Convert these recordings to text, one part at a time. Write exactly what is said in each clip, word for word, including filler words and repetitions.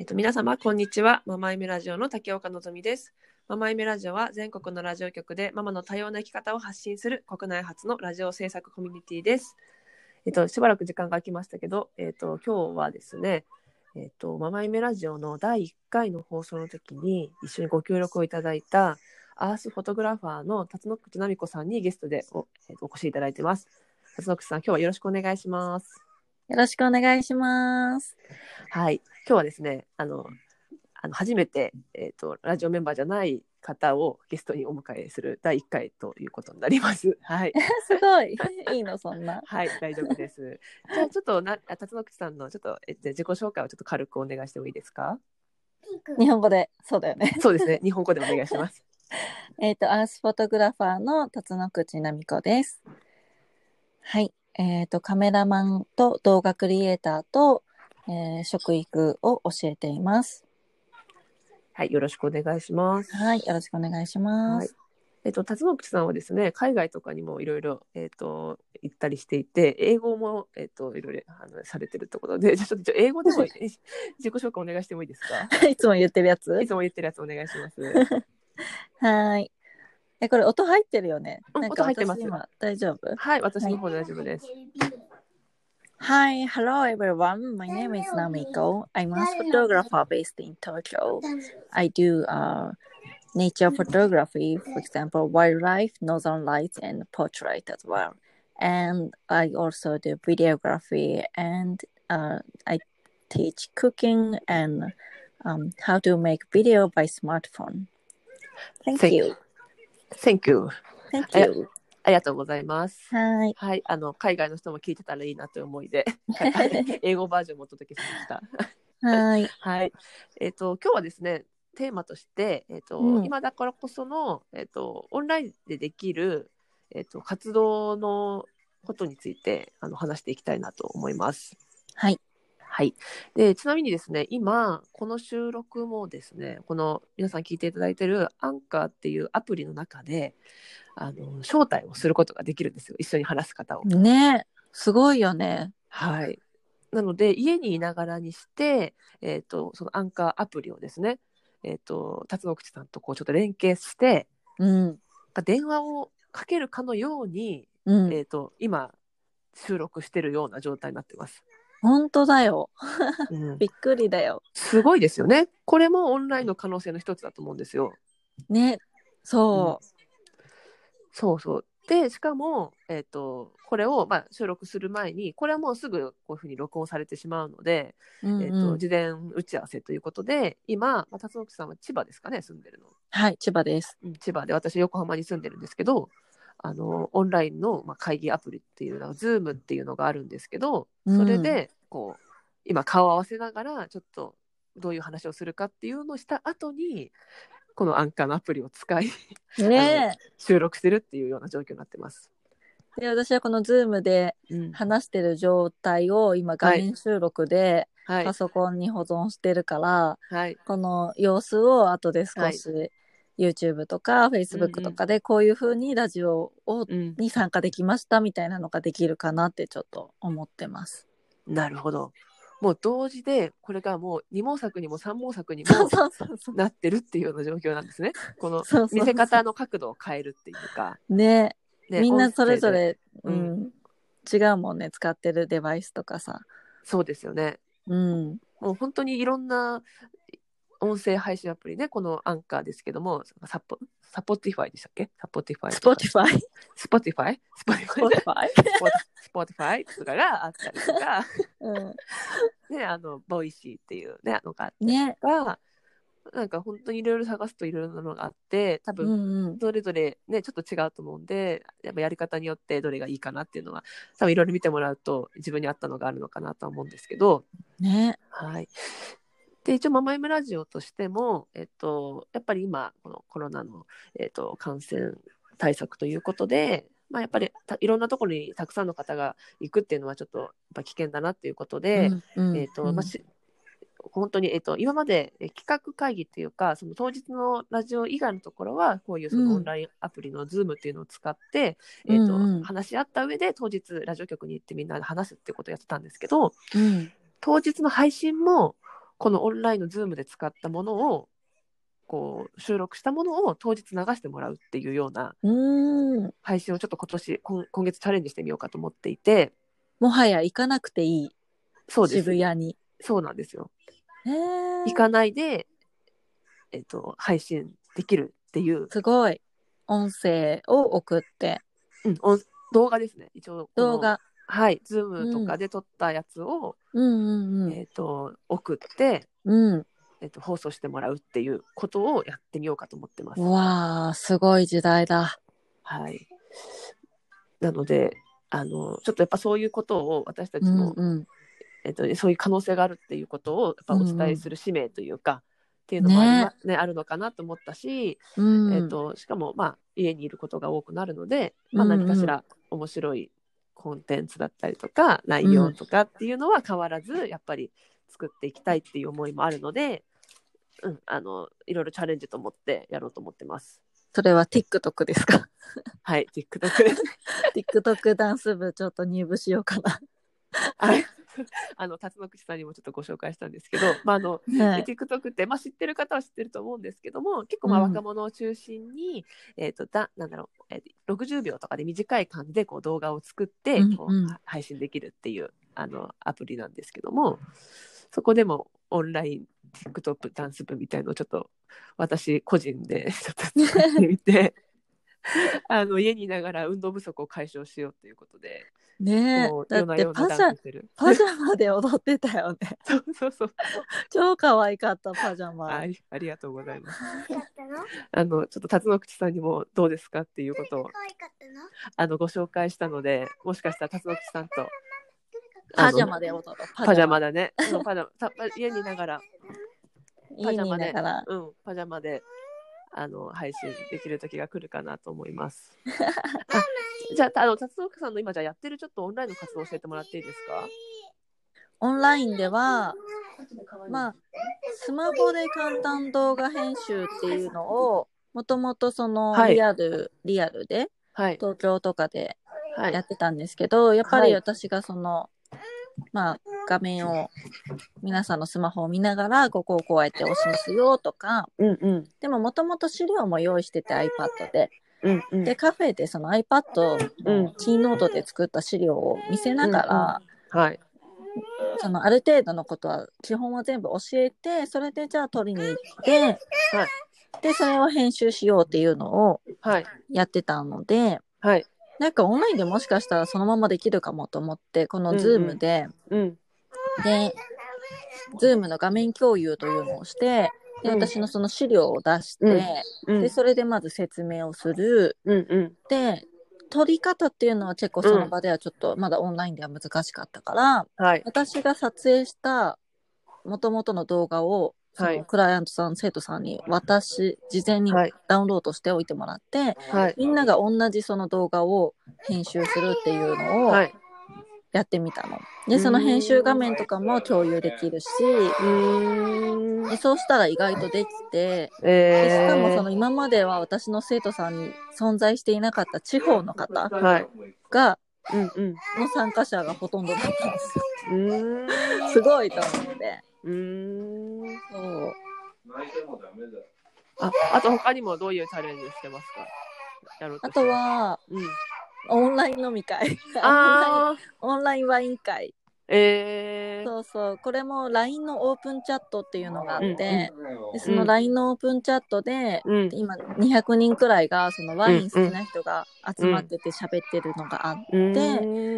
えっと、皆様こんにちは。ママイメラジオの竹岡のぞみです。ママイメラジオは全国のラジオ局でママの多様な生き方を発信する国内初のラジオ制作コミュニティです。えっと、しばらく時間が空きましたけど、えっと、今日はですね、えっと、ママイメラジオのだいいっかいの放送の時に一緒にご協力をいただいたアースフォトグラファーの辰野口奈美子さんにゲストで お,、えっと、お越しいただいています。辰野口さん、今日はよろしくお願いします。 よろしくお願いします。 はい、今日はですね、あの、あの初めて、えーと、ラジオメンバーじゃない方をゲストにお迎えするだいいっかいということになります。はい。 すごい。いいの、そんな。 はい、大丈夫です。じゃあちょっとな辰野口さんのちょっとえ自己紹介をちょっと軽くお願いしてもいいですか？ 日本語で、そうだよね。 そうですね、日本語でお願いします。 えっと、アースフォトグラファーの辰野口奈美子です。はい。えっと、カメラマンと動画クリエイターと、えー、食育を教えています。 はい、よろしくお願いします。 はい、よろしくお願いします。 はい。えっと、辰野口さんはですね、海外とかにもいろいろ、えっと、行ったりしていて、英語も、えっと、いろいろあのされてるってことで、じゃあちょっと英語でも自己紹介お願いしてもいいですか？ いつも言ってるやついつも言ってるやつお願いします。 はい。え、これ音入ってるよね。 うん、 なんか音入ってます。 私今大丈夫？ はい、私はい。 の方で大丈夫です。 Hi, hello everyone. My name is Namiko. I'm a photographer based in Tokyo. I do uh, nature photography, for example, wildlife, northern lights, and portrait as well. And I also do videography and uh, I teach cooking and um, how to make video by smartphone. Thank Thank, you. thank you. Thank あり you. ありがとうございます。 はい。 はい、あの海外の人も聞いてたらいいなという思いで、英語バージョンもお届けしました。 はい。 はい。えっと今日はですね、テーマとして、えっと、 うん。 今だからこそのえっとオンラインでできるえっと活動のことについてあの話していきたいなと思います。 はい。 はい。で、ちなみにですね、今、この収録もですね、この皆さん聞いていただいているアンカーっていうアプリの中で、あの、招待をすることができるんですよ。一緒に話す方を。 ね、すごいよね。 はい。なので、家にいながらにして、えっと、そのアンカーアプリをですね、えっと、辰野口さんとこうちょっと連携して、 うん。 電話をかけるかのように、 うん。 えっと、今、収録してるような状態になってます。 本当だよ。 うん、 びっくりだよ。 すごいですよね。これもオンラインの可能性の一つだと思うんですよ。 ね、そう。 うん、そうそう。で、しかも、えっと、これを、まあ、収録する前に、これはもうすぐこういうふうに録音されてしまうので、 うんうん、 えっと、事前打ち合わせということで、今、まあ、辰野さんは千葉ですかね、住んでるの。 はい、千葉です。 うん、千葉で、私、横浜に住んでるんですけど、あの、オンラインの、まあ、会議アプリっていうのは、ズームっていうのがあるんですけど、それで、こう、今、顔を合わせながら、ちょっと、どういう話をするかっていうのをした後に、このアンカーのアプリを使い、 ね、 収録してるっていうような状況になってます。 で、私はこのズームで話してる状態を今画面収録でパソコンに保存してるから、はい、この様子を後で少し、はい、YouTube とか Facebook とかでこういう風にラジオを、うん、に参加できましたみたいなのができるかなってちょっと思ってます。 なるほど。もう同時でこれがもうに毛作にもさん毛作にもなってるっていうような状況なんですね。この見せ方の角度を変えるっていうか。 ね、ね、みんなそれぞれ、 うん、 違うもんね、使ってるデバイスとかさ。 そうですよね。うん、もう本当にいろんな音声配信アプリね、このアンカーですけども、サポサポティファイでしたっけ？サポティファイとか。 スポティファイスポティファイスポティファイスポティファイとかがあったりとか、うん、ね、あのボイシーっていうね、のがあったりとか、ね、なんか本当にいろいろ探すといろいろなのがあって、多分それぞれね、ちょっと違うと思うんで、やっぱやり方によってどれがいいかなっていうのは、多分いろいろ見てもらうと自分に合ったのがあるのかなと思うんですけど、 ね、 はい。で、一応ママイムラジオとしても、えっと、やっぱり今このコロナの、えっと、感染対策ということで、まあ、やっぱりいろんなところにたくさんの方が行くっていうのはちょっとやっぱ危険だなっていうことで、うんうん、えっとまあ、本当に、えっと、今まで企画会議っていうか、その当日のラジオ以外のところはこういうそのオンラインアプリの Zoom っていうのを使って、うん、えっとうんうん、話し合った上で当日ラジオ局に行ってみんなで話すっていうことをやってたんですけど、うん、当日の配信もこのオンラインのズームで使ったものをこう収録したものを当日流してもらうっていうようなうん配信をちょっと今年今、今月チャレンジしてみようかと思っていて。 もはや行かなくていい。 そうです。 渋谷に。 そうなんですよ。 へー。 行かないで、えっと、配信できるっていう。 すごい。音声を送って。 うん、音動画ですね。一応この動画。 はい、ズームとかで撮ったやつを、 うんうんうん、 えっと、送って、 うんえっと、放送してもらうっていうことをやってみようかと思ってます。 わー、すごい時代だ。 はい。なので、あの、ちょっとやっぱそういうことを私たちも、 うんうんえっと、そういう可能性があるっていうことをやっぱお伝えする使命というか、うんうん、っていうのもありま、ねね、あるのかなと思ったし、うん、えっと、しかも、まあ、家にいることが多くなるので、まあ、何かしら面白いコンテンツだったりとか内容とかっていうのは変わらずやっぱり作っていきたいっていう思いもあるので、うん、あのいろいろチャレンジと思ってやろうと思ってます。 それは TikTok ですか？ はい、TikTok です。 TikTok ダンス部ちょっと入部しようかな。 はい。あの辰野口さんにもちょっとご紹介したんですけど、まああのはい、TikTok って、まあ、知ってる方は知ってると思うんですけども、結構まあ若者を中心に、うん、えーとだなんだろう、えー、ろくじゅうびょうとかで短い感じでこう動画を作ってこう、うんうん、配信できるっていうあのアプリなんですけども、そこでもオンライン TikTok ダンス部みたいのをちょっと私個人でちょっと作ってみてあの家にいながら運動不足を解消しようということで。 ねえ、だってパジャパジャマで踊ってたよね。 そうそうそう。 超可愛かったパジャマ。 あ、ありがとうございます。あのちょっと辰野口さんにもどうですかっていうことをあのご紹介したので、もしかしたら辰野口さんとパジャマで踊ろう。 パジャマだね。パジャマ家にいながらパジャマで、 うん、パジャマであの配信できる時が来るかなと思います。じゃあ、あの辰野さんの今じゃやってるちょっとオンラインの活動を教えてもらっていいですか？ オンラインでは、まあスマホで簡単動画編集っていうのをもともとそのリアル、はい、リアルで、はい、東京とかでやってたんですけど、はい、やっぱり私がその、まあ画面を皆さんのスマホを見ながらここをこうやって押しますよとか、うんうん、でももともと資料も用意してて iPad で、うんうん、でカフェでその iPad のキーノートで作った資料を見せながら、うんうん、はい、そのある程度のことは基本は全部教えて、それでじゃあ取りに行って、はい、でそれを編集しようっていうのをやってたので、はい、なんかオンラインでもしかしたらそのままできるかもと思って、この Zoom で、うんうん、で Zoom の画面共有というのをして、で私のその資料を出して、うん、でそれでまず説明をする、うんうん、で撮り方っていうのは結構その場ではちょっとまだオンラインでは難しかったから、うん、私が撮影した元々の動画をそのクライアントさん、生徒さんに私事前にダウンロードしておいてもらって、はい、みんなが同じその動画を編集するっていうのをやってみたの。でその編集画面とかも共有できるし、うーんでそうしたら意外とできて、えー、でしかもその今までは私の生徒さんに存在していなかった地方の方が、はい、うんうん、の参加者がほとんどだったんですよ。うーんすごいと思って。うーんそうあ, あと他にもどういうチャレンジしてますか？ やろうとしてあとは、うん、オンライン飲み会あオンラインワイン会、えー、そうそう、これも ライン のオープンチャットっていうのがあって、うんうん、でその ライン のオープンチャットで、うん、今にひゃくにんくらいがそのワイン好きな人が集まってて喋ってるのがあって、うん、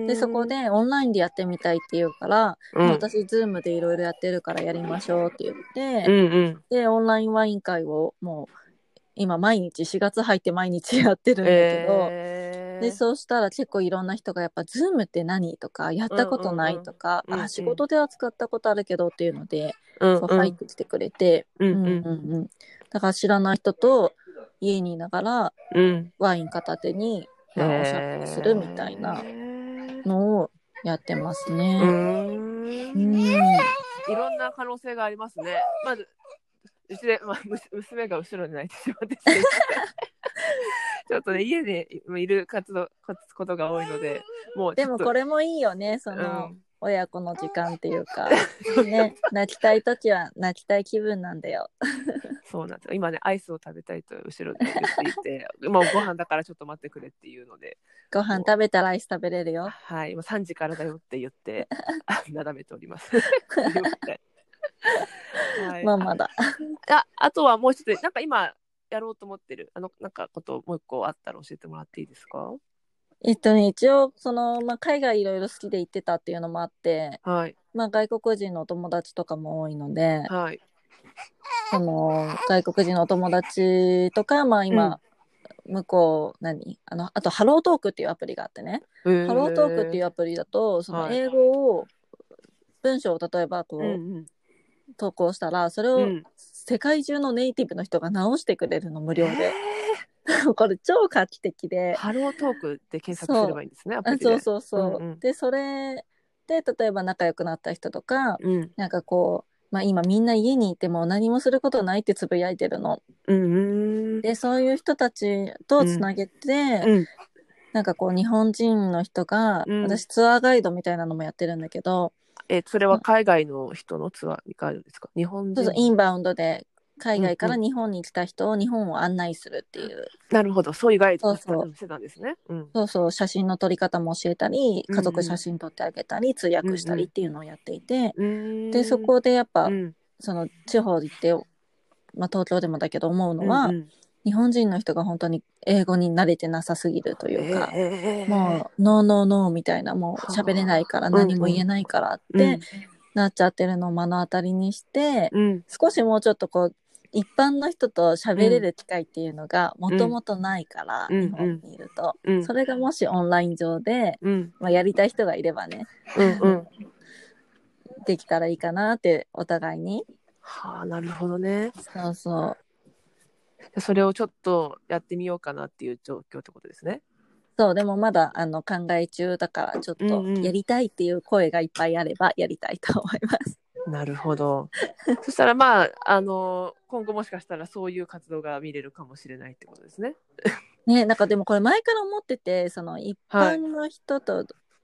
でそこでオンラインでやってみたいって言うから、うん、私 Zoom でいろいろやってるからやりましょうって言って、うんうん、でオンラインワイン会をもう今毎日しがつ入って毎日やってるんだけど、えー、でそうしたら結構いろんな人がやっぱ Zoom って何とかやったことないとか、うんうんうん、あ仕事では使ったことあるけどっていうので、うんうん、そう入ってきてくれて、うんうんうん、だから知らない人と家にいながらワイン片手に、まあ、おしゃべりするみたいなのをやってますね。うーん、うん、 いろんな可能性がありますね。まずうちで、まあ、娘が後ろに泣いてしまってちょっとね家でいる活動ことが多いので、もうでもこれもいいよね、その、うん、 親子の時間っていうかね、泣きたい時は泣きたい気分なんだよ。 そうなんですよ。今ねアイスを食べたいと後ろで言っていてもうご飯だからちょっと待ってくれっていうので、 ご飯食べたらアイス食べれるよ。 はい、今さんじからだよって言ってなだめておりますはい、 まあまだあ, あとはもう一つなんか今やろうと思ってるあのなんかこともう一個あったら教えてもらっていいですか？ えっとね、一応その、まあ、海外いろいろ好きで行ってたっていうのもあって、 はい、 まあ、外国人のお友達とかも多いので、 はい、 その外国人のお友達とか、まあ今、うん、向こう何あのあとハロートークっていうアプリがあってね、ハロートークっていうアプリだとその英語を、はい、文章を例えばこう、うんうん、投稿したらそれを世界中のネイティブの人が直してくれるの無料で。これ超画期的で、 ハロートークで検索すればいいんですね、アプリで。 そうそうそう、うんうん、でそれで例えば仲良くなった人とか、うん、なんかこう、まあ、今みんな家にいても何もすることないってつぶやいてるの、うん、でそういう人たちとつなげて、うん、なんかこう日本人の人が、うん、私ツアーガイドみたいなのもやってるんだけど、 えそれは海外の人のツアーガイドですか？日本人？ そうそう、インバウンドで海外から日本に来た人を日本を案内するっていう、うんうん、 なるほど、そういうガイドをしてたんですね。 うん、そうそう、写真の撮り方も教えたり、家族写真撮ってあげたり、うんうん、通訳したりっていうのをやっていて、うんうん、でそこでやっぱ、うん、その地方行って、まあ、東京でもだけど思うのは、うんうん、日本人の人が本当に英語に慣れてなさすぎるというか、えー、もうノーノーノーみたいな、もう喋れないから何も言えないからって、うんうん、なっちゃってるのを目の当たりにして、うん、少しもうちょっとこう一般の人と喋れる機会っていうのがもともとないから、うん、日本にいると、うん、それがもしオンライン上で、うん、まあ、やりたい人がいればね、うんうん、できたらいいかなってお互いに。 はあ、なるほどね。 そうそう。 それをちょっとやってみようかなっていう状況ってことですね。 そう、でもまだあの考え中だからちょっとやりたいっていう声がいっぱいあればやりたいと思います。 なるほど。そしたらまああの今後もしかしたらそういう活動が見れるかもしれないってことですね。 ね、なんかでもこれ前から思ってて、その一般の人と、はい、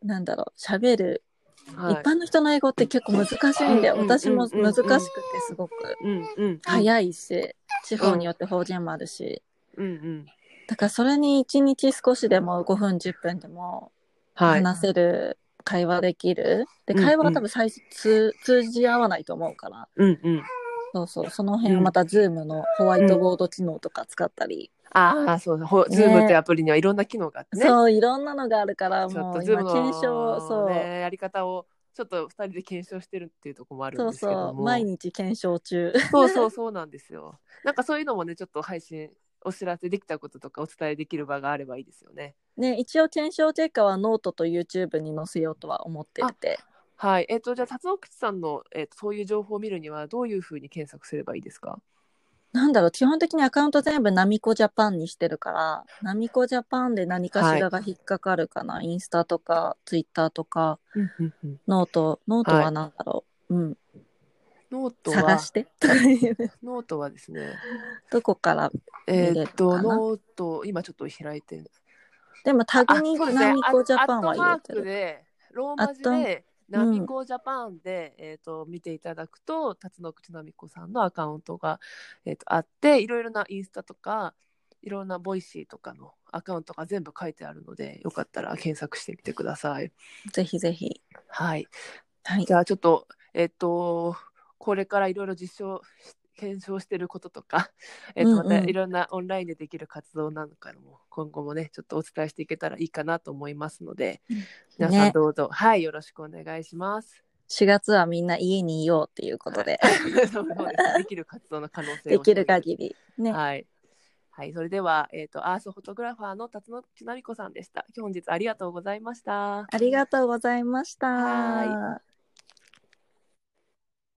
なんだろう喋る、はい、一般の人の英語って結構難しいんで、うん、私も難しくてすごく、うんうん、早いし、地方によって方言もあるし、うんうん、だからそれにいちにち少しでもごふんじゅっぷんでも話せる、はい、会話できるで会話が多分最初、うんうん、通じ合わないと思うから、うんうん、そうそう、その辺はまた Zoom のホワイトボード機能とか使ったり、 うん、ああそうそう、ね、Zoom ってアプリにはいろんな機能があってね、 そういろんなのがあるからもう今検証、そう、 ね、やり方をちょっとふたりで検証してるっていうところもあるんですけども、 そうそう、毎日検証中そうそうそうなんですよ。なんかそういうのもねちょっと配信お知らせできたこととかお伝えできる場があればいいですよね。 ね、一応検証結果はノートと YouTube に載せようとは思ってて、 はい、えっとじゃあ辰野口さんの、えっと、そういう情報を見るにはどういうふうに検索すればいいですか？ なんだろう、基本的にアカウント全部ナミコジャパンにしてるから、ナミコジャパンで何かしらが引っかかるかな、はい、インスタとかツイッターとか、ノート、ノートは何だろう、はい、うん。 ノートは探してノートはですね、 どこから見れるかな。えー、っとノート今ちょっと開いてる。 でもタグにナミコジャパンは入れてる。 アットマークでローマ字でナミコジャパンで、うん、えー、と見ていただくと辰野口ナミコさんのアカウントが、えー、とあっていろいろなインスタとかいろんなボイシーとかのアカウントが全部書いてあるのでよかったら検索してみてください。 ぜひぜひ。 はい、はい、じゃあちょっとえっ、ー、とこれからいろいろ実証検証してることとか、えーと、またいろんなオンラインでできる活動なんかも今後もねちょっとお伝えしていけたらいいかなと思いますので、皆さんどうぞ、ね、はいよろしくお願いします。 しがつはみんな家にいようっていうことで、 はい、そうですね、できる活動の可能性をできる限りね、 はいはい、それでは、えーと、アースフォトグラファーの辰野口ナミコさんでした。本日ありがとうございました。 ありがとうございました。 はい。